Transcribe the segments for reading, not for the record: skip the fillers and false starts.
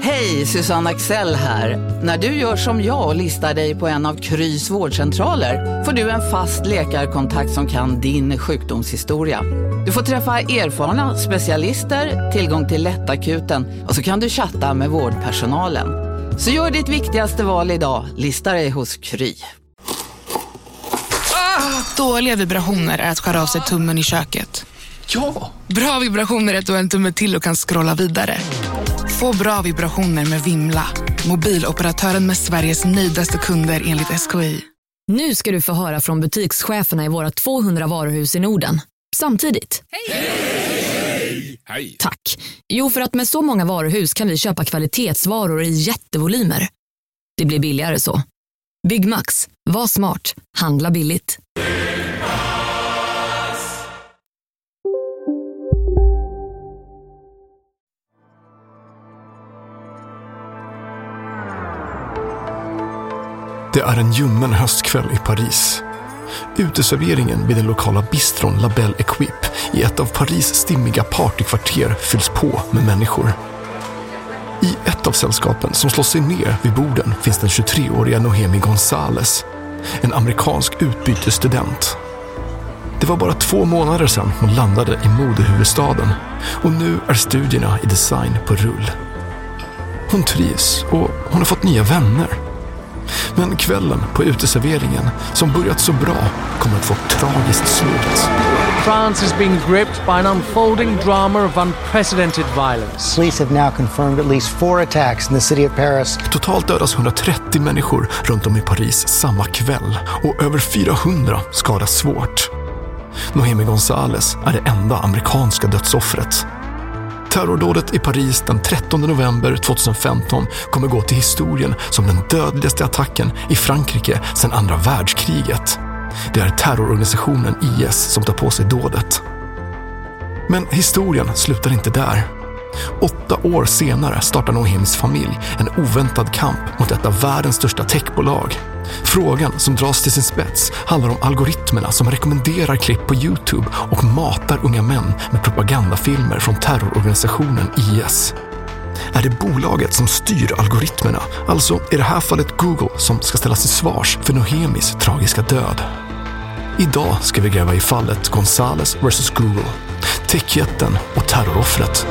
Hej, Susanne Axel här. När du gör som jag och listar dig på en av Krys vårdcentraler får du en fast läkarkontakt som kan din sjukdomshistoria. Du får träffa erfarna specialister, tillgång till lättakuten och så kan du chatta med vårdpersonalen. Så gör ditt viktigaste val idag, lista dig hos Kry. Dåliga vibrationer är att skära av sig tummen i köket. Ja! Bra vibrationer är att du har en tumme till och kan scrolla vidare. Få bra vibrationer med Vimla. Mobiloperatören med Sveriges nöjdaste kunder enligt SKI. Nu ska du få höra från butikscheferna i våra 200 varuhus i Norden. Samtidigt. Hej! Hej! Tack. Jo, för att med så många varuhus kan vi köpa kvalitetsvaror i jättevolymer. Det blir billigare så. Byggmax. Var smart. Handla billigt. Det är en ljummen höstkväll i Paris. Uteserveringen vid den lokala bistron La Belle Equipe i ett av Paris stimmiga partykvarter fylls på med människor. I ett av sällskapen som slår sig ner vid borden finns den 23-åriga Nohemi González, en amerikansk utbytesstudent. Det var bara 2 månader sedan hon landade i modehuvudstaden och nu är studierna i design på rull. Hon trivs och hon har fått nya vänner. Men kvällen på uteserveringen som börjat så bra kommer att få ett tragiskt slut. France has been gripped by an unfolding drama of unprecedented violence. Police have now confirmed at least 4 attacks in the city of Paris. Totalt dödas 130 människor runt om i Paris samma kväll och över 400 skadas svårt. Nohemi González är det enda amerikanska dödsoffret. Terrordådet i Paris den 13 november 2015 kommer gå till historien som den dödligaste attacken i Frankrike sedan andra världskriget. Det är terrororganisationen IS som tar på sig dådet. Men historien slutar inte där. 8 år senare startar Nohemis familj en oväntad kamp mot ett av världens största techbolag. Frågan som dras till sin spets handlar om algoritmerna som rekommenderar klipp på YouTube och matar unga män med propagandafilmer från terrororganisationen IS. Är det bolaget som styr algoritmerna, alltså i det här fallet Google, som ska ställas till svars för Nohemis tragiska död? Idag ska vi gräva i fallet González vs Google, techjätten och terroroffret.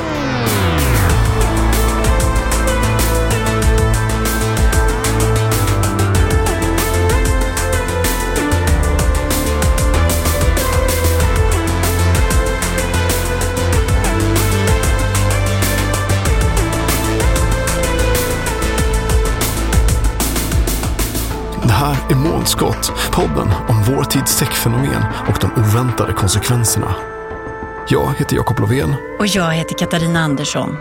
I Målskott, podden om vår tids techfenomen och de oväntade konsekvenserna. Jag heter Jakob Lovén. Och jag heter Katarina Andersson.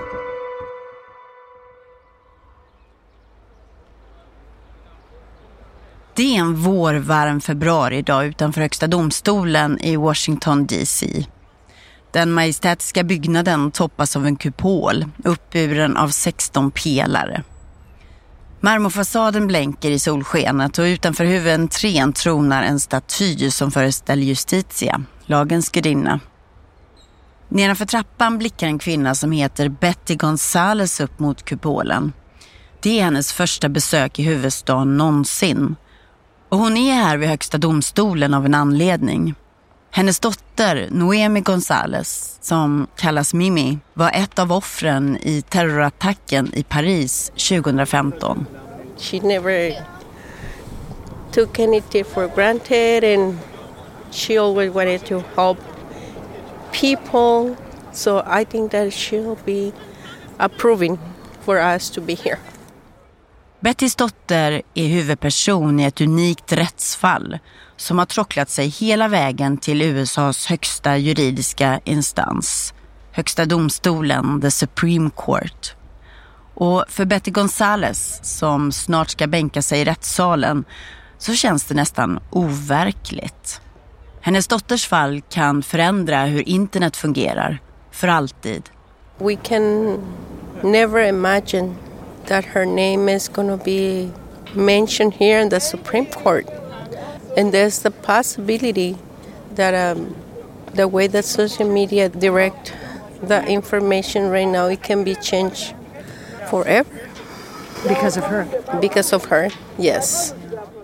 Det är en vårvarm februaridag utanför Högsta domstolen i Washington DC. Den majestätiska byggnaden toppas av en kupol, uppburen av 16 pelare. Marmorfasaden blänker i solskenet och utanför huvudentrén tronar en staty som föreställer Justitia, lagens gudinna. Nedanför trappan blickar en kvinna som heter Betty González upp mot kupolen. Det är hennes första besök i huvudstaden någonsin. Och hon är här vid Högsta domstolen av en anledning. Hennes dotter, Nohemi González, som kallas Mimi, var ett av offren i terrorattacken i Paris 2015. She never took anything for granted and she always wanted to help people. So I think that she'll be approving for us to be here. Bettys dotter är huvudperson i ett unikt rättsfall som har tråcklat sig hela vägen till USAs högsta juridiska instans, Högsta domstolen, the Supreme Court. Och för Betty González, som snart ska bänka sig i rättssalen, så känns det nästan overkligt. Hennes dotters fall kan förändra hur internet fungerar, för alltid. We can never imagine that her name is going to be mentioned here in the Supreme Court. And there's the possibility that the way that social media direct the information right now, it can be changed forever. Because of her? Because of her, yes.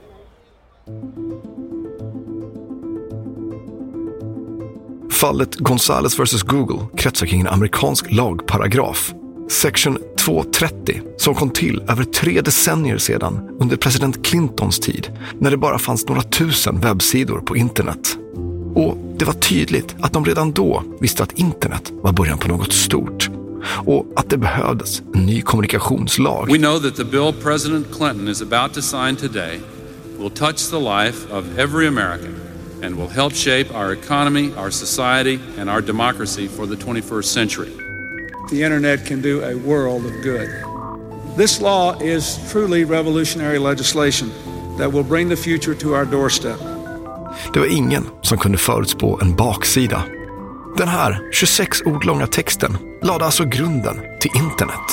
Fallet Gonzales vs. Google kretsar kring en amerikansk lagparagraf, Section 230, som kom till över 3 decennier sedan under president Clintons tid, när det bara fanns några tusen webbsidor på internet. Och det var tydligt att de redan då visste att internet var början på något stort och att det behövdes en ny kommunikationslag. We know that the bill President Clinton is about to sign today will touch the life of every American and will help shape our economy, our society, and our democracy for the 21st century. The internet can do a world of good. This law is truly revolutionary legislation that will bring the future to our doorstep. Det var ingen som kunde förutspå en baksida. Den här 26 ord långa texten lade alltså grunden till internet.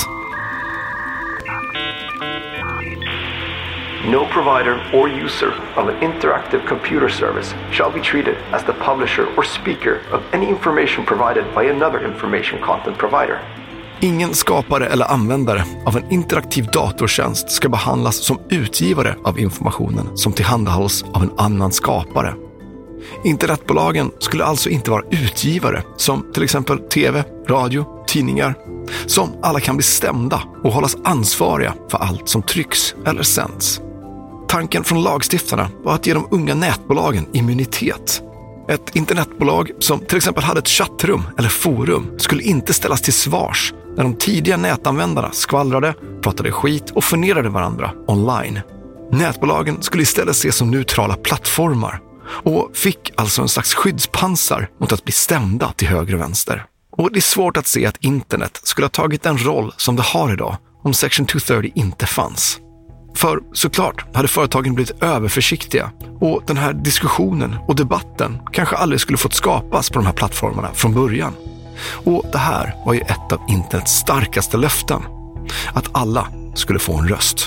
No provider or user of an interactive computer service shall be treated as the publisher or speaker of any information provided by another information content provider. Ingen skapare eller användare av en interaktiv datortjänst ska behandlas som utgivare av informationen som tillhandahålls av en annan skapare. Internetbolagen skulle alltså inte vara utgivare som till exempel tv, radio, tidningar, som alla kan bli stämda och hållas ansvariga för allt som trycks eller sänds. Tanken från lagstiftarna var att ge de unga nätbolagen immunitet. Ett internetbolag som till exempel hade ett chattrum eller forum skulle inte ställas till svars när de tidiga nätanvändarna skvallrade, pratade skit och förnedrade varandra online. Nätbolagen skulle istället ses som neutrala plattformar och fick alltså en slags skyddspansar mot att bli stämda till höger och vänster. Och det är svårt att se att internet skulle ha tagit den roll som det har idag om Section 230 inte fanns. För såklart hade företagen blivit överförsiktiga och den här diskussionen och debatten kanske aldrig skulle fått skapas på de här plattformarna från början. Och det här var ju ett av internets starkaste löften, att alla skulle få en röst.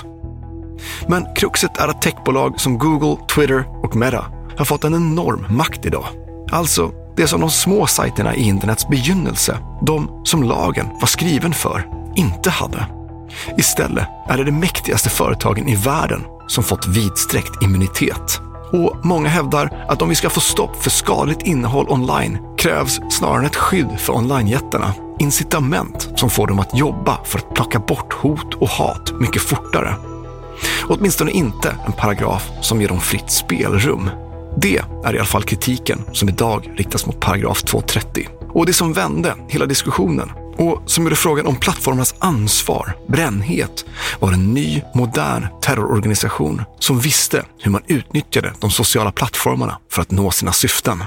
Men kruxet är att techbolag som Google, Twitter och Meta har fått en enorm makt idag. Alltså det som de små sajterna i internets begynnelse, de som lagen var skriven för, inte hade. Istället är det de mäktigaste företagen i världen som fått vidsträckt immunitet. Och många hävdar att om vi ska få stopp för skadligt innehåll online krävs snarare ett skydd för onlinejättarna. Incitament som får dem att jobba för att plocka bort hot och hat mycket fortare. Åtminstone inte en paragraf som ger dem fritt spelrum. Det är i alla fall kritiken som idag riktas mot paragraf 230. Och det som vände hela diskussionen och som gjorde frågan om plattformarnas ansvar, brännhet, var en ny, modern terrororganisation som visste hur man utnyttjade de sociala plattformarna för att nå sina syften.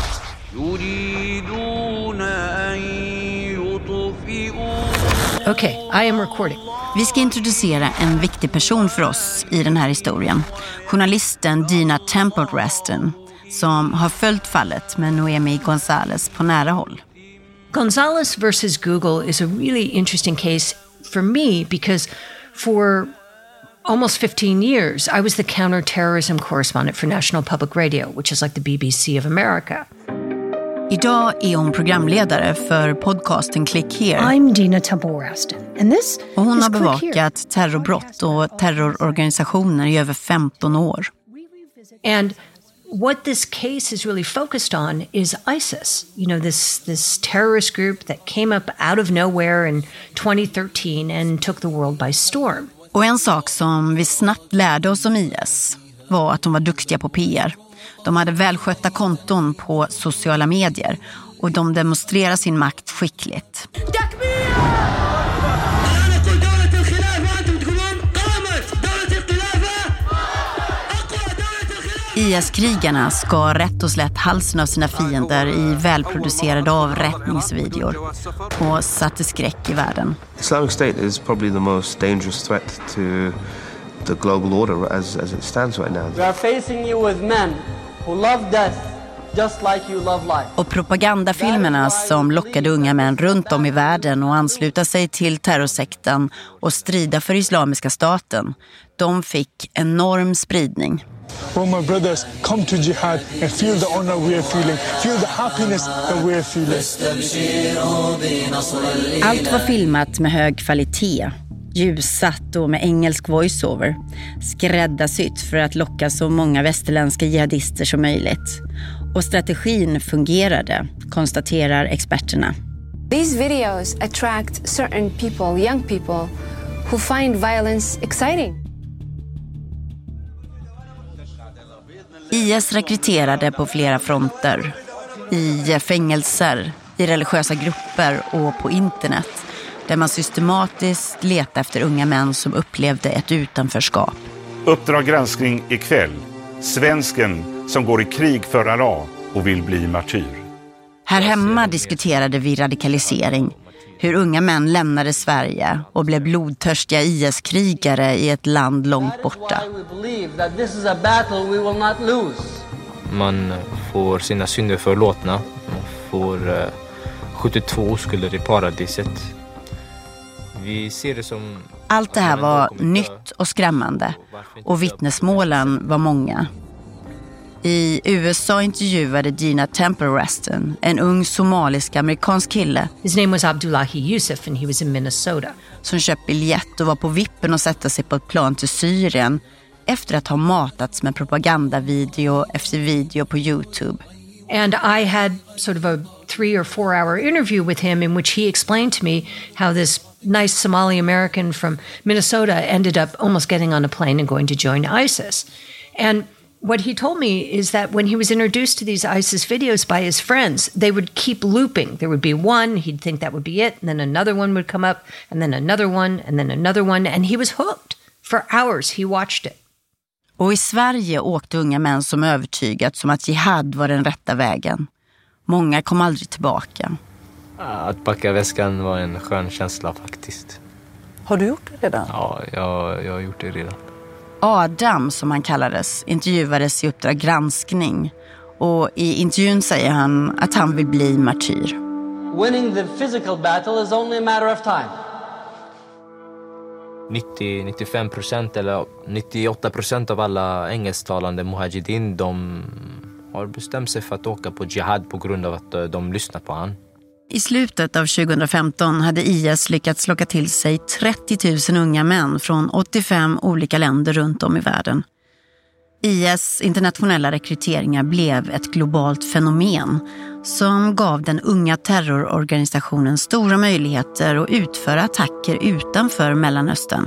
Okay, I am recording. Vi ska introducera en viktig person för oss i den här historien. Journalisten Dina Temple-Reston som har följt fallet med Noemi Gonzales på nära håll. Gonzales versus Google is a really interesting case for me because for almost 15 years I was the counterterrorism correspondent for National Public Radio, which is like the BBC of America. Idag är hon programledare för podcasten Click Here. I'm Dina Temple-Reston, and this och hon is har bevakat terrorbrott och terrororganisationer i över 15 år. And what this case is really focused on is ISIS. You know, this terrorist group that came up out of nowhere in 2013 and took the world by storm. Och en sak som vi snabbt lärde oss om IS var att de var duktiga på PR. De hade välskötta konton på sociala medier och de demonstrerade sin makt skickligt. IS-krigarna skar rätt och slätt halsen av sina fiender i välproducerade avrättningsvideor och satte skräck i världen. Islamic State is probably the most dangerous threat to the global order as it stands right now. We are facing you with men who love death just like you love life. Och propagandafilmerna som lockade unga män runt om i världen och ansluta sig till terrorsekten och strida för Islamiska staten, de fick enorm spridning. Oh my brothers, come to jihad and feel the honor we are feeling. Feel the happiness that we are feeling. Allt var filmat med hög kvalitet. Ljussatt och med engelsk voiceover, skräddarsytt för att locka så många västerländska jihadister som möjligt. Och strategin fungerade, konstaterar experterna. These videos attract certain people, young people, who find violence exciting. IS rekryterade på flera fronter. I fängelser, i religiösa grupper och på internet. Där man systematiskt letar efter unga män som upplevde ett utanförskap. Uppdrag granskning ikväll. Svensken som går i krig för Allah och vill bli martyr. Här hemma diskuterade vi radikalisering. Hur unga män lämnade Sverige och blev blodtörstiga IS-krigare i ett land långt borta. Man får sina synder förlåtna. Man får 72 oskulder i paradiset. Vi ser det som... Allt det här var nytt och skrämmande. Och vittnesmålen var många. I USA intervjuade Gina Temple-Reston, en ung somalisk-amerikansk kille. His name was Abdullahi Yusuf and he was in Minnesota. Som köpt biljett och var på vippen att sätta sig på ett plan till Syrien efter att ha matats med propagandavideo efter video på YouTube. And I had sort of a 3 or 4 hour interview with him in which he explained to me how this nice Somali American from Minnesota ended up almost getting on a plane and going to join ISIS. And what he told me is that when he was introduced to these ISIS videos by his friends, they would keep looping. There would be one, he'd think that would be it, and then another one would come up, and then another one, and then another one, and he was hooked. For hours he watched it. Och i Sverige åkte unga män som övertygats om att jihad var den rätta vägen. Många kom aldrig tillbaka. Att packa väskan var en skön känsla faktiskt. Har du gjort det redan? Ja, jag har gjort det redan. Adam, som han kallades, intervjuades i Uppdrag granskning. Och i intervjun säger han att han vill bli martyr. Winning the physical battle is only a matter of time. 90-95% eller 98% av alla engelsktalande mujahedin, de har bestämt sig för att åka på jihad på grund av att de lyssnar på han. I slutet av 2015 hade IS lyckats locka till sig 30 000 unga män från 85 olika länder runt om i världen. IS internationella rekryteringar blev ett globalt fenomen som gav den unga terrororganisationen stora möjligheter att utföra attacker utanför Mellanöstern.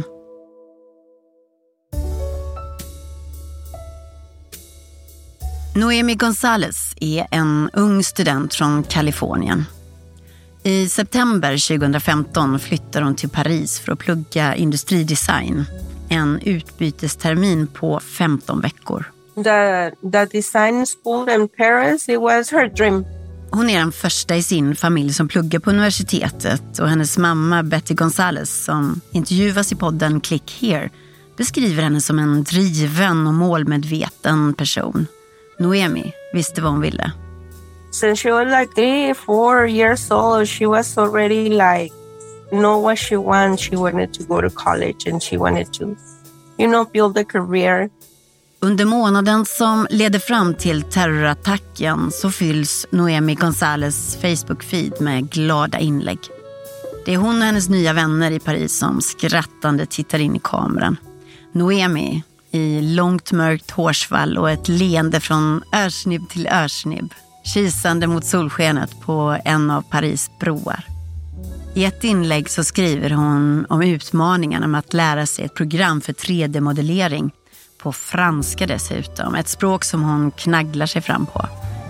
Noemi González är en ung student från Kalifornien. I september 2015 flyttar hon till Paris för att plugga industridesign. En utbytestermin på 15 veckor. The design school in Paris, it was her dream. Hon är den första i sin familj som pluggar på universitetet och hennes mamma Betty González, som intervjuas i podden Click Here, beskriver henne som en driven och målmedveten person. Noemi visste vad hon ville. Since she was like 3-4 years old, she was already like know what she wants. She wanted to go to college and she wanted to, build a career. Under månaden som leder fram till terrorattacken så fylls Noemi González Facebook-feed med glada inlägg. Det är hon och hennes nya vänner i Paris som skrattande tittar in i kameran. Noemi i långt mörkt hårsvall och ett leende från örsnibb till örsnibb, kisande mot solskenet på en av Paris broar. I ett inlägg så skriver hon om utmaningarna med att lära sig ett program för 3D-modellering, på franska dessutom, ett språk som hon knagglar sig fram på.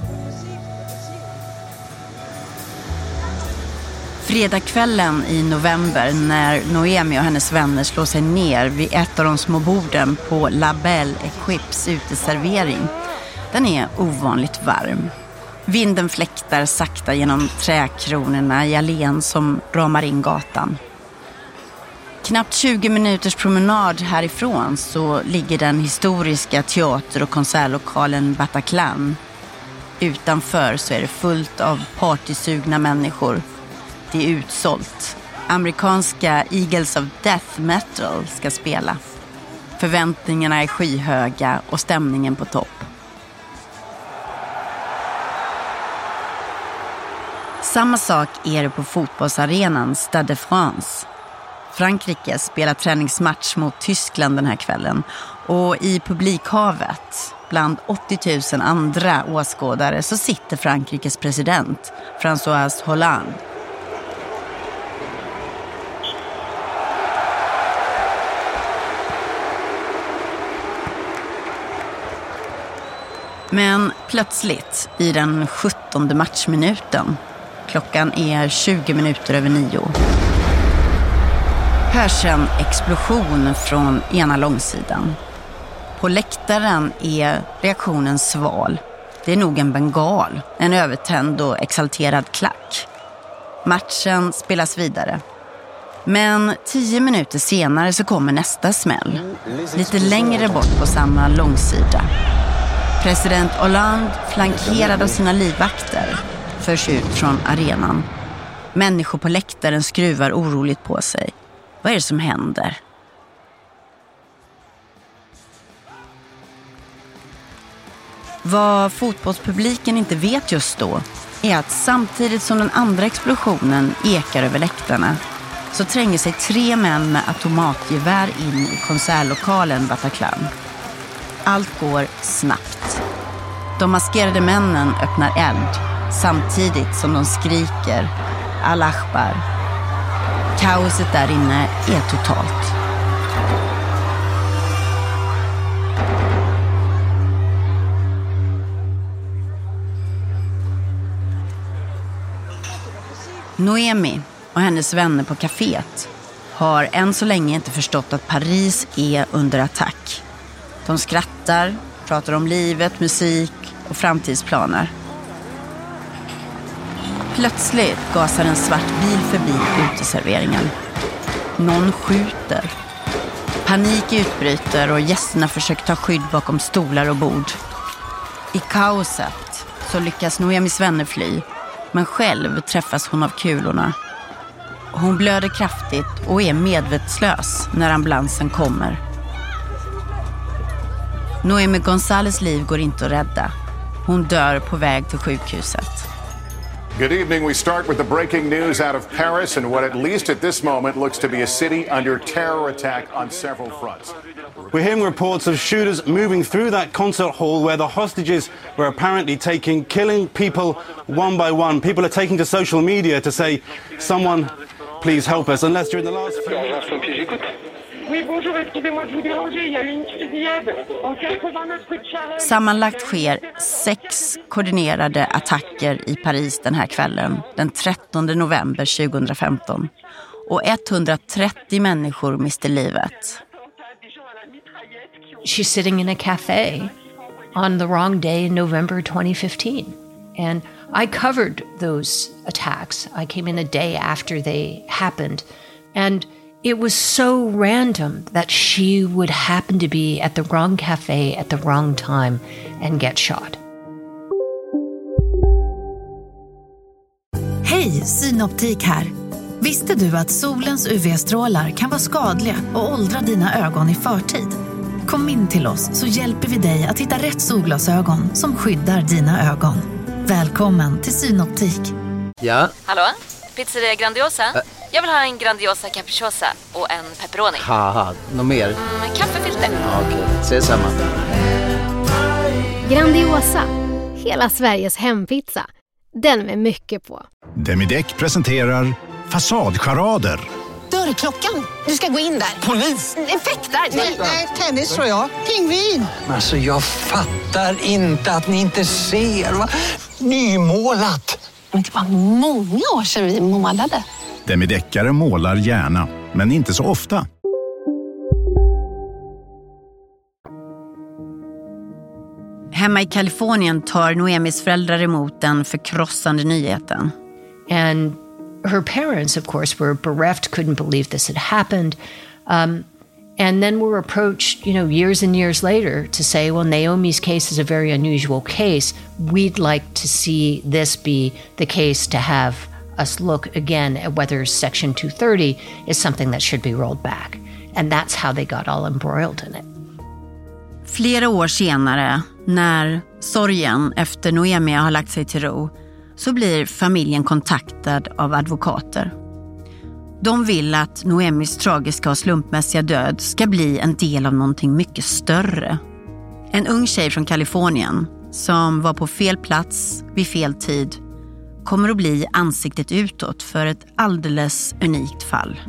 Fredagskvällen i november, när Noemi och hennes vänner slår sig ner vid ett av de små borden på La Belle Equips uteservering, den är ovanligt varm. Vinden fläktar sakta genom träkronorna i allén som ramar in gatan. Knappt 20 minuters promenad härifrån så ligger den historiska teater- och konsertlokalen Bataclan. Utanför så är det fullt av partysugna människor. Det är utsålt. Amerikanska Eagles of Death Metal ska spela. Förväntningarna är skyhöga och stämningen på topp. Samma sak är det på fotbollsarenan Stade de France. Frankrike spelar träningsmatch mot Tyskland den här kvällen och i publikhavet bland 80 000 andra åskådare så sitter Frankrikes president François Hollande. Men plötsligt i den 17:e matchminuten, klockan är 20 minuter över 9, hörs en explosion från ena långsidan. På läktaren är reaktionen sval. Det är nog en bengal, en övertänd och exalterad klack. Matchen spelas vidare. Men 10 minuter senare så kommer nästa smäll. Lite längre bort på samma långsida. President Hollande, flankerad av sina livvakter, förs ut från arenan. Människor på läktaren skruvar oroligt på sig. Vad är det som händer? Vad fotbollspubliken inte vet just då är att samtidigt som den andra explosionen ekar över läktarna så tränger sig 3 män med automatgevär in i konsertlokalen Bataclan. Allt går snabbt. De maskerade männen öppnar eld samtidigt som de skriker Allah Akbar. Kaoset där inne är totalt. Noemi och hennes vänner på kaféet har än så länge inte förstått att Paris är under attack. De skrattar, pratar om livet, musik och framtidsplaner. Plötsligt gasar en svart bil förbi uteserveringen. Någon skjuter. Panik utbryter och gästerna försöker ta skydd bakom stolar och bord. I kaoset så lyckas Noemis vänner fly, men själv träffas hon av kulorna. Hon blöder kraftigt och är medvetslös när ambulansen kommer. Noemi González liv går inte att rädda. Hon dör på väg till sjukhuset. Good evening. We start with the breaking news out of Paris and what at least at this moment looks to be a city under terror attack on several fronts. We're hearing reports of shooters moving through that concert hall where the hostages were apparently killing people one by one. People are taking to social media to say, someone please help us. Unless during the last few minutes... Oui, bonjour, excusez-moi de vous déranger, il y a une fusillade en 89 rue de Charelle. Sammanlagt sker 6 koordinerade attacker i Paris den här kvällen, den 13 november 2015. Och 130 människor miste livet. She's sitting in a cafe on the wrong day in November 2015. And I covered those attacks. I came in a day after they happened. And it was so random that she would happen to be at the wrong cafe at the wrong time and get shot. Hej, Synoptik här. Visste du att solens UV-strålar kan vara skadliga och åldra dina ögon i förtid? Kom in till oss så hjälper vi dig att hitta rätt solglasögon som skyddar dina ögon. Välkommen till Synoptik. Ja? Hallå? Pizzeria Grandiosa? Jag vill ha en Grandiosa capriciosa och en pepperoni. Haha, något mer? Kaffefilter. Ja, okej, ses samma. Grandiosa, hela Sveriges hempizza. Den med mycket på. Demideck presenterar Fasadcharader. Dörrklockan, du ska gå in där. Polis? Effektar? Nej, tennis tror jag. Pingvin. Alltså jag fattar inte att ni inte ser. Va? Nymålat. Men det var många år sedan vi målade. Demideckare målar gärna, men inte så ofta. Hemma i Kalifornien tar Noemis föräldrar emot den förkrossande nyheten. And her parents, of course, were bereft, couldn't believe this had happened. And then were approached, years and years later to say, well, Naomi's case is a very unusual case. We'd like to see this be the case to have us look again at whether Section 230 is something that should be rolled back. And that's how they got all embroiled in it. Flera år senare, när sorgen efter Noemi har lagt sig till ro, så blir familjen kontaktad av advokater. De vill att Noemis tragiska och slumpmässiga död ska bli en del av någonting mycket större. En ung tjej från Kalifornien som var på fel plats vid fel tid kommer att bli ansiktet utåt för ett alldeles unikt fall.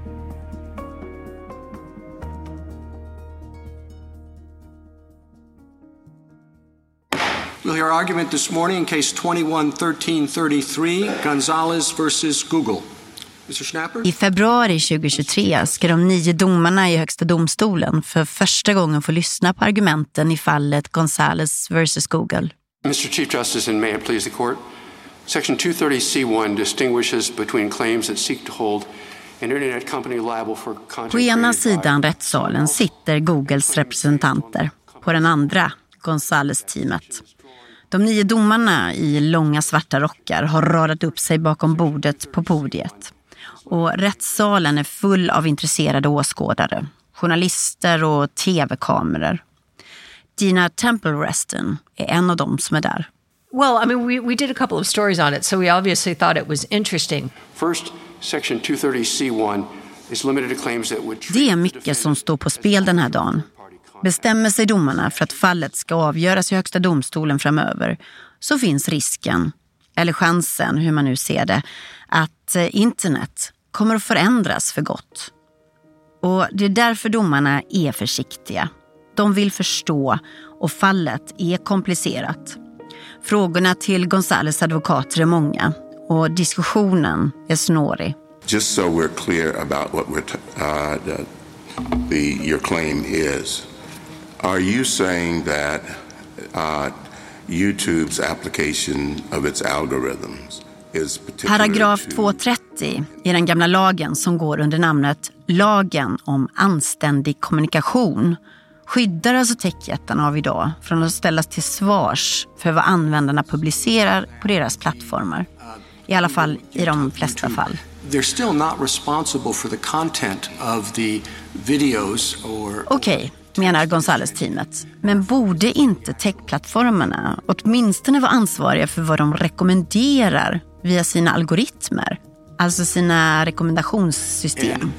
We'll hear argument this morning in case 21-1333, Gonzalez versus Google. Mr. Schnapper? I februari 2023 ska de 9 domarna i Högsta domstolen för första gången få lyssna på argumenten i fallet Gonzalez versus Google. Mr. Chief Justice, and may it please the court, Section 230C1 distinguishes between claims that seek to hold an internet company liable for content. På ena sidan rättssalen sitter Googles representanter, på den andra Gonzalez-teamet. De 9 domarna i långa svarta rockar har radat upp sig bakom bordet på podiet. Och rättssalen är full av intresserade åskådare, journalister och tv-kameror. Dina Temple-Reston är en av dem som är där. Well, I mean, we did a couple of stories on it, so we obviously thought it was interesting. First, Section 230C1 is limited to claims that would... Det är mycket som står på spel den här dagen. Bestämmer sig domarna för att fallet ska avgöras i Högsta domstolen framöver, så finns risken, eller chansen, hur man nu ser det, att internet kommer att förändras för gott. Och det är därför domarna är försiktiga. De vill förstå, och fallet är komplicerat. Frågorna till Gonzales advokater är många, och diskussionen är snårig. Just so we're clear about what your claim is. Are you saying that YouTube's application of its algorithms is particular? Paragraf 230 i den gamla lagen som går under namnet Lagen om anständig kommunikation skyddar alltså techjättarna av idag från att ställas till svars för vad användarna publicerar på deras plattformar. I alla fall i de flesta fall. They're still not responsible for the content of the videos or... Okej, menar Gonzales-teamet. Men borde inte techplattformarna åtminstone vara ansvariga för vad de rekommenderar via sina algoritmer? Alltså sina rekommendationssystem.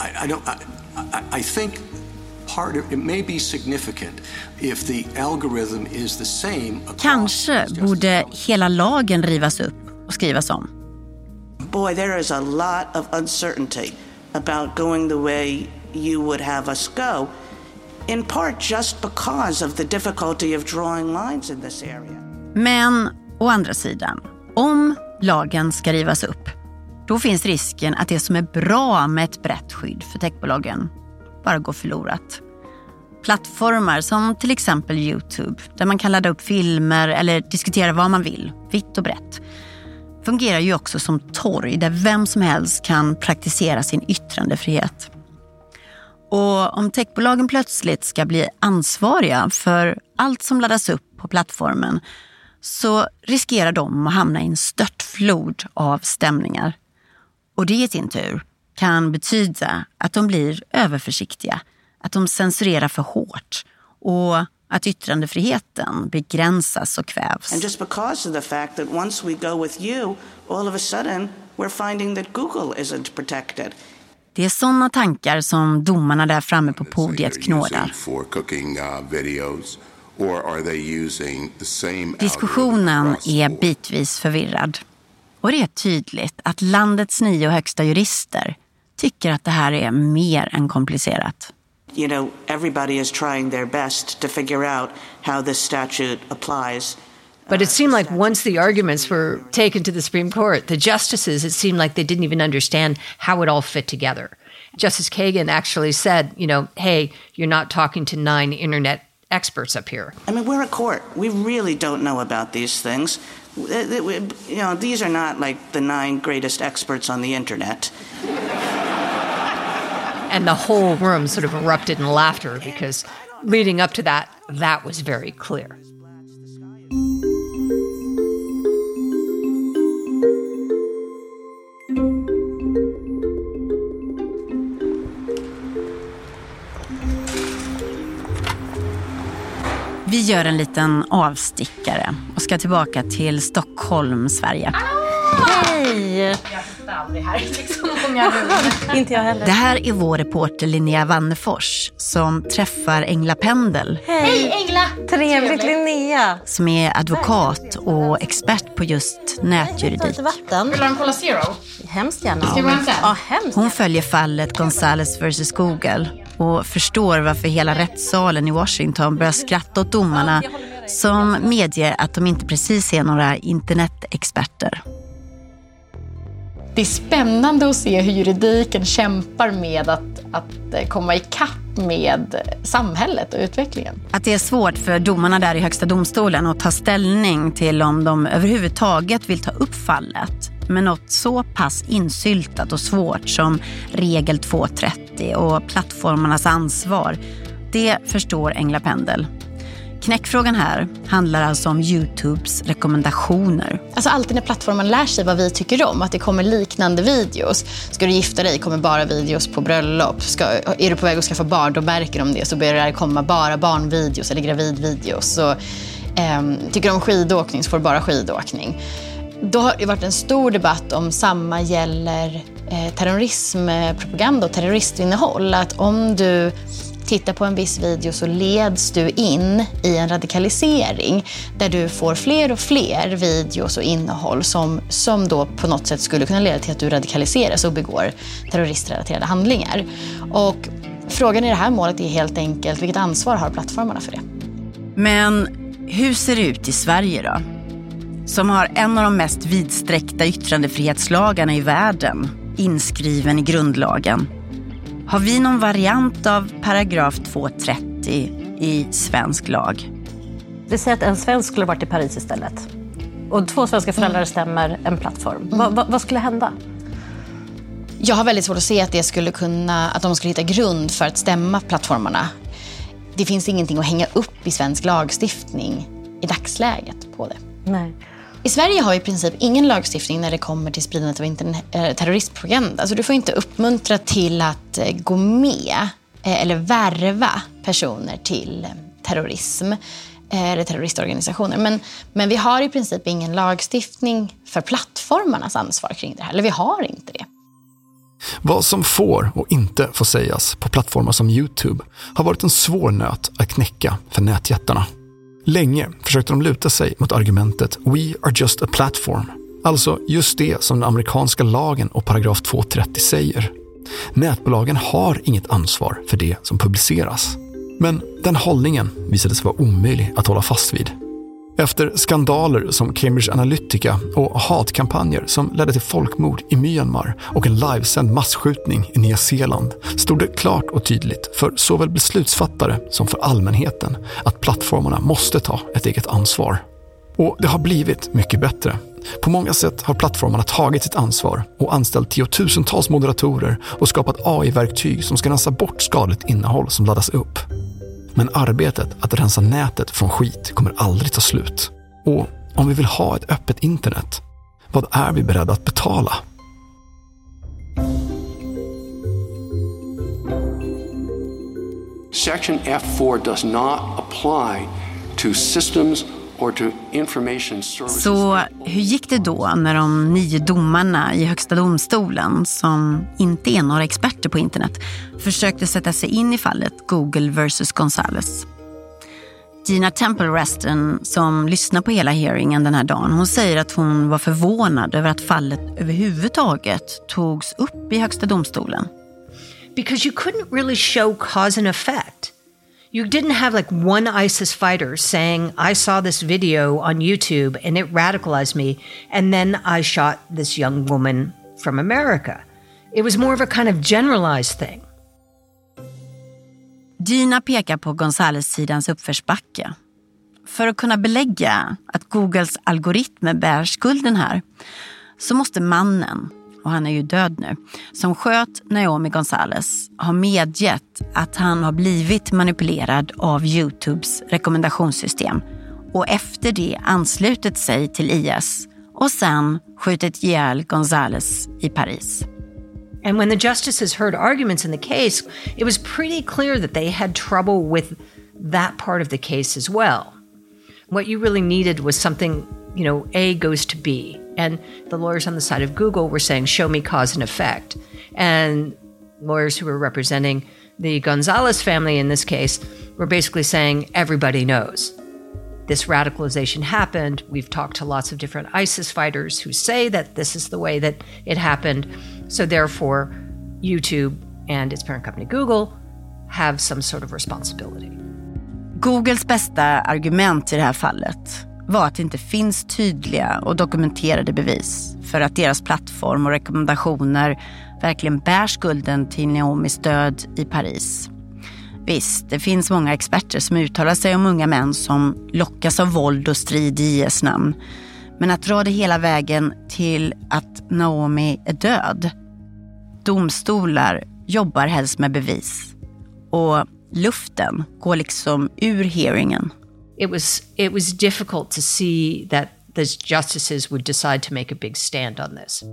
I think part of it may be significant if the algorithm is the same. Kanske borde hela lagen rivas upp och skrivas om. Boy, there is a lot of uncertainty about going the way you would have us go, in part just because of the difficulty of drawing lines in this area. Men å andra sidan, om lagen ska rivas upp, då finns risken att det som är bra med ett brett skydd för techbolagen bara går förlorat. Plattformar som till exempel YouTube, där man kan ladda upp filmer eller diskutera vad man vill, vitt och brett, fungerar ju också som torg där vem som helst kan praktisera sin yttrandefrihet. Och om techbolagen plötsligt ska bli ansvariga för allt som laddas upp på plattformen, så riskerar de att hamna i en störtflod av stämningar. Och det i sin tur kan betyda att de blir överförsiktiga, att de censurerar för hårt och att yttrandefriheten begränsas och kvävs. And just because of the fact that once we go with you, all of a sudden we're finding that Google isn't protected. Det är sådana tankar som domarna där framme på podiet knådar. Diskussionen är bitvis förvirrad. Och det är tydligt att landets 9 högsta jurister tycker att det här är mer än komplicerat. You know, everybody is trying their best to figure out how this statute applies. But it seemed like once the arguments were taken to the Supreme Court, the justices, it seemed like they didn't even understand how it all fit together. Justice Kagan actually said, you know, hey, you're not talking to 9 internet experts up here. I mean, we're a court. We really don't know about these things. You know, these are not like the 9 greatest experts on the internet. And the whole room sort of erupted in laughter because leading up to that was very clear. Vi gör en liten avstickare och ska tillbaka till Stockholm, Sverige. Hej! aldrig här i så många rum. Inte jag heller. Det här är vår reporter Linnea Wannefors som träffar Engla Pendel. Hej Engla! Trevligt Linnea. Som är advokat och expert på just nätjuridik. Lite vatten. Vill du ha en Cola Zero? Hemskt gärna. Ska vi hämta? Ja, hemskt. Hon följer fallet Gonzales vs. Google och förstår varför hela rättssalen i Washington börjar skratta åt domarna som medger att de inte precis är några internetexperter. Det är spännande att se hur juridiken kämpar med att komma ikapp med samhället och utvecklingen. Att det är svårt för domarna där i högsta domstolen att ta ställning till om de överhuvudtaget vill ta upp fallet. Men något så pass insyltat och svårt som regel 230 och plattformarnas ansvar, det förstår Engla Pendel. Knäckfrågan här handlar alltså om YouTubes rekommendationer. Alltså alltid när plattformen lär sig vad vi tycker om, att det kommer liknande videos. Ska du gifta dig kommer bara videos på bröllop. Är du på väg att skaffa barn, då märker de det. Så börjar det komma bara barnvideos eller gravidvideos. Så, tycker du om skidåkning så får du bara skidåkning. Då har det varit en stor debatt om samma gäller terrorismpropaganda och terroristinnehåll. Att om du tittar på en viss video så leds du in i en radikalisering där du får fler och fler videos och innehåll som då på något sätt skulle kunna leda till att du radikaliseras och begår terroristrelaterade handlingar. Och frågan i det här målet är helt enkelt, vilket ansvar har plattformarna för det? Men hur ser det ut i Sverige då? Som har en av de mest vidsträckta yttrandefrihetslagarna i världen, inskriven i grundlagen. Har vi någon variant av paragraf 230 i svensk lag? Det säger att en svensk skulle varit i Paris istället. Och 2 svenska föräldrar stämmer en plattform. Vad skulle hända? Jag har väldigt svårt att se att att de skulle hitta grund för att stämma plattformarna. Det finns ingenting att hänga upp i svensk lagstiftning i dagsläget på det. Nej. I Sverige har i princip ingen lagstiftning när det kommer till spridandet av terroristpropaganda. Alltså du får inte uppmuntra till att gå med eller värva personer till terrorism eller terroristorganisationer. Men vi har i princip ingen lagstiftning för plattformarnas ansvar kring det här. Eller vi har inte det. Vad som får och inte får sägas på plattformar som YouTube har varit en svår nöt att knäcka för nätjättarna. Länge försökte de luta sig mot argumentet "We are just a platform", alltså just det som den amerikanska lagen och paragraf 230 säger. Nätbolagen har inget ansvar för det som publiceras. Men den hållningen visade sig vara omöjlig att hålla fast vid. Efter skandaler som Cambridge Analytica och hatkampanjer som ledde till folkmord i Myanmar och en livesänd massskjutning i Nya Zeeland stod det klart och tydligt för såväl beslutsfattare som för allmänheten att plattformarna måste ta ett eget ansvar. Och det har blivit mycket bättre. På många sätt har plattformarna tagit sitt ansvar och anställt tiotusentals moderatorer och skapat AI-verktyg som ska rensa bort skadligt innehåll som laddas upp. Men arbetet att rensa nätet från skit kommer aldrig ta slut. Och om vi vill ha ett öppet internet, vad är vi beredda att betala? Section F4 does not apply to systems or to information services. Så hur gick det då när de 9 domarna i högsta domstolen, som inte är några experter på internet, försökte sätta sig in i fallet Google vs. Gonzales? Gina Temple-Reston, som lyssnar på hela hearingen den här dagen, hon säger att hon var förvånad över att fallet överhuvudtaget togs upp i högsta domstolen. Because you couldn't really show cause and effect. You didn't have like one ISIS fighter saying, I saw this video on YouTube and it radicalized me, and then I shot this young woman from America. It was more of a kind of generalized thing. Gina pekar på Gonzales-sidans uppförsbacke. För att kunna belägga att Googles algoritmer bär skulden här så måste mannen, och han är ju död nu, som sköt Naomi Gonzales har medgett att han har blivit manipulerad av YouTubes rekommendationssystem och efter det anslutit sig till IS och sen skjutit ihjäl Gonzales i Paris. And when the justices heard arguments in the case, it was pretty clear that they had trouble with that part of the case as well. What you really needed was something, A goes to B. And the lawyers on the side of Google were saying, show me cause and effect. And lawyers who were representing the Gonzalez family in this case were basically saying, everybody knows. This radicalization happened. We've talked to lots of different ISIS fighters who say that this is the way that it happened. So therefore, YouTube and its parent company Google have some sort of responsibility. Googles bästa argument i det här fallet var att det inte finns tydliga och dokumenterade bevis för att deras plattform och rekommendationer verkligen bär skulden till Naomis död i Paris. Visst, det finns många experter som uttalar sig om unga män som lockas av våld och strid i IS namn. Men att dra det hela vägen till att Naomi är död. Domstolar jobbar helst med bevis. Och luften går liksom ur hearingen. It was difficult to see that the justices would decide to make a big stand on this.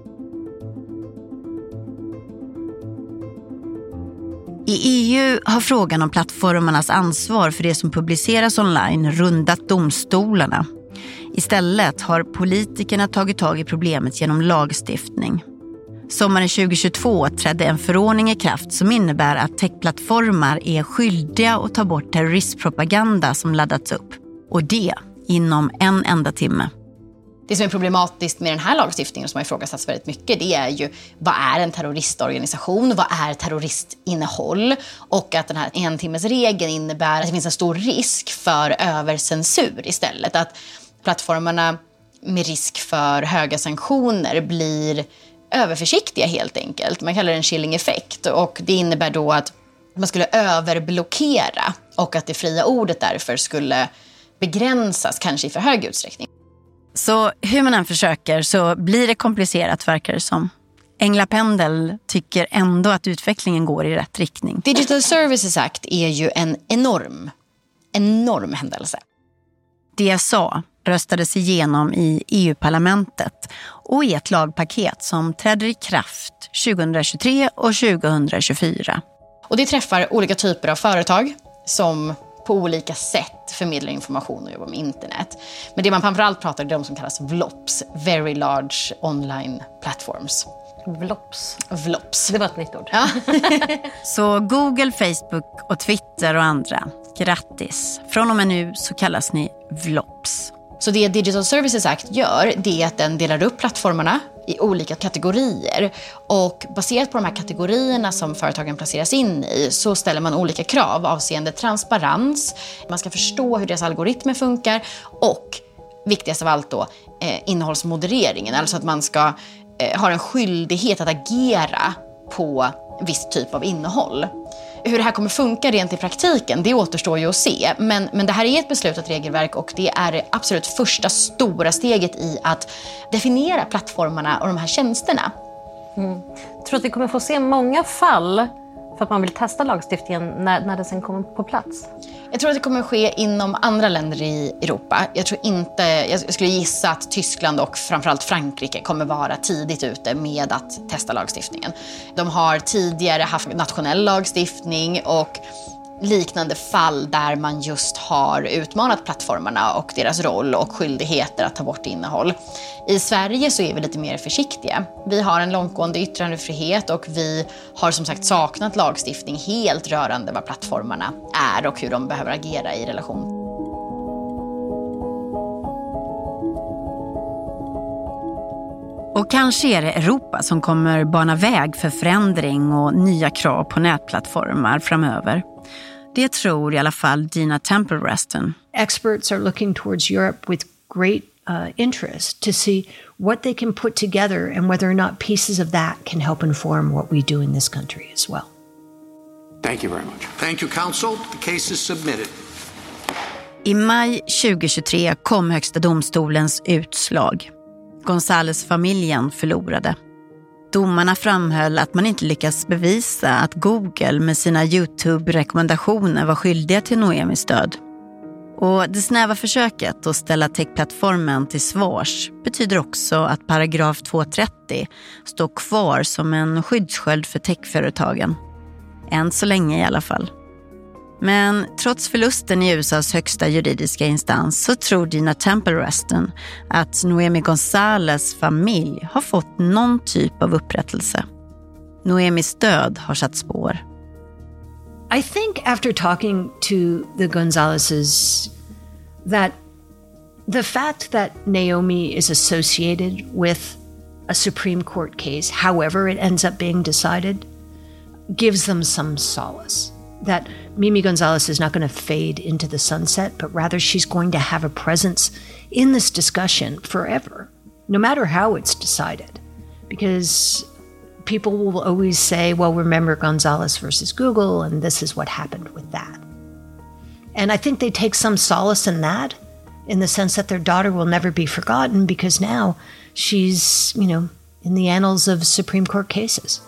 I EU har frågan om plattformarnas ansvar för det som publiceras online rundat domstolarna. Istället har politikerna tagit tag i problemet genom lagstiftning. Sommaren 2022 trädde en förordning i kraft som innebär att techplattformar är skyldiga att ta bort terroristpropaganda som laddats upp. Och det inom en enda timme. Det som är problematiskt med den här lagstiftningen som har ifrågasatts väldigt mycket, det är ju vad är en terroristorganisation, vad är terroristinnehåll, och att den här entimmesregeln innebär att det finns en stor risk för övercensur istället. Att plattformarna med risk för höga sanktioner blir överförsiktiga helt enkelt. Man kallar det en chilling-effekt, och det innebär då att man skulle överblockera och att det fria ordet därför skulle begränsas kanske i för hög utsträckning. Så hur man än försöker så blir det komplicerat, verkar det som. Engla Pendel tycker ändå att utvecklingen går i rätt riktning. Digital Services Act är ju en enorm händelse. DSA röstades igenom i EU-parlamentet och i ett lagpaket som träder i kraft 2023 och 2024. Och det träffar olika typer av företag som på olika sätt förmedlar information och jobbar med internet. Men det man framförallt pratar om är de som kallas VLOPs, Very Large Online Platforms. VLOPs. Det var ett nytt ord. Ja. Så Google, Facebook och Twitter och andra, grattis. Från och med nu så kallas ni VLOPs. Så det Digital Services Act gör, det är att den delar upp plattformarna i olika kategorier. Och baserat på de här kategorierna som företagen placeras in i så ställer man olika krav avseende transparens. Man ska förstå hur deras algoritmer funkar och viktigast av allt då innehållsmodereringen. Alltså att man ska ha en skyldighet att agera på viss typ av innehåll. Hur det här kommer funka rent i praktiken, det återstår ju att se. Men det här är ett beslutat regelverk och det är det absolut första stora steget i att definiera plattformarna och de här tjänsterna. Jag tror att vi kommer få se många fall för att man vill testa lagstiftningen när det sen kommer på plats. Jag tror att det kommer ske inom andra länder i Europa. Jag skulle gissa att Tyskland och framförallt Frankrike kommer vara tidigt ute med att testa lagstiftningen. De har tidigare haft nationell lagstiftning och liknande fall där man just har utmanat plattformarna och deras roll och skyldigheter att ta bort innehåll. I Sverige så är vi lite mer försiktiga. Vi har en långtgående yttrandefrihet och vi har som sagt saknat lagstiftning helt rörande vad plattformarna är och hur de behöver agera i relation. Och kanske är det Europa som kommer bana väg för förändring och nya krav på nätplattformar framöver. Det tror i alla fall Dina Temple-Reston. Experts are looking towards Europe with great interest to see what they can put together and whether or not pieces of that can help inform what we do in this country as well. Thank you very much. Thank you, counsel. The case is submitted. I maj 2023 kom Högsta domstolens utslag. Gonzalez-familjen förlorade. Domarna framhöll att man inte lyckats bevisa att Google med sina YouTube-rekommendationer var skyldiga till Noemis död. Och det snäva försöket att ställa techplattformen till svars betyder också att paragraf 230 står kvar som en skyddssköld för techföretagen. Än så länge i alla fall. Men trots förlusten i USAs högsta juridiska instans så tror Gina Temple-Reston att Noemi González familj har fått någon typ av upprättelse. Noemis död har satt spår. I think after talking to the Gonzalezes that the fact that Naomi is associated with a Supreme Court case, however it ends up being decided, gives them some solace. That Mimi González is not going to fade into the sunset, but rather she's going to have a presence in this discussion forever, no matter how it's decided. Because people will always say, well, remember González versus Google, and this is what happened with that. And I think they take some solace in that, in the sense that their daughter will never be forgotten because now she's, in the annals of Supreme Court cases.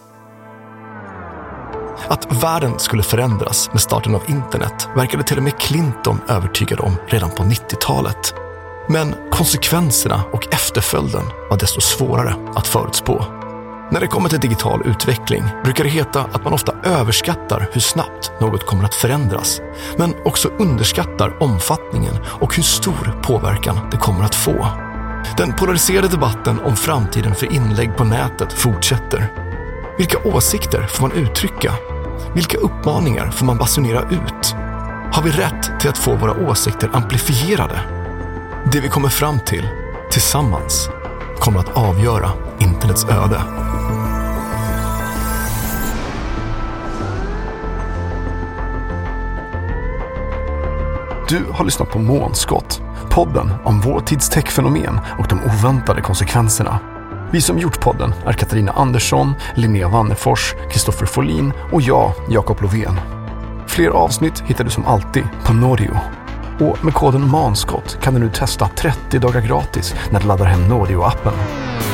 Att världen skulle förändras med starten av internet verkade till och med Clinton övertygad om redan på 90-talet. Men konsekvenserna och efterföljden var desto svårare att förutspå. När det kommer till digital utveckling brukar det heta att man ofta överskattar hur snabbt något kommer att förändras, men också underskattar omfattningen och hur stor påverkan det kommer att få. Den polariserade debatten om framtiden för inlägg på nätet fortsätter. Vilka åsikter får man uttrycka? Vilka uppmaningar får man basunera ut? Har vi rätt till att få våra åsikter amplifierade? Det vi kommer fram till, tillsammans, kommer att avgöra internets öde. Du har lyssnat på Månskott, podden om vår tids techfenomen och de oväntade konsekvenserna. Vi som gjort podden är Katarina Andersson, Linnea Wannefors, Kristoffer Folin och jag, Jakob Lovén. Fler avsnitt hittar du som alltid på Norio. Och med koden MANSKOTT kan du nu testa 30 dagar gratis när du laddar hem Norio-appen.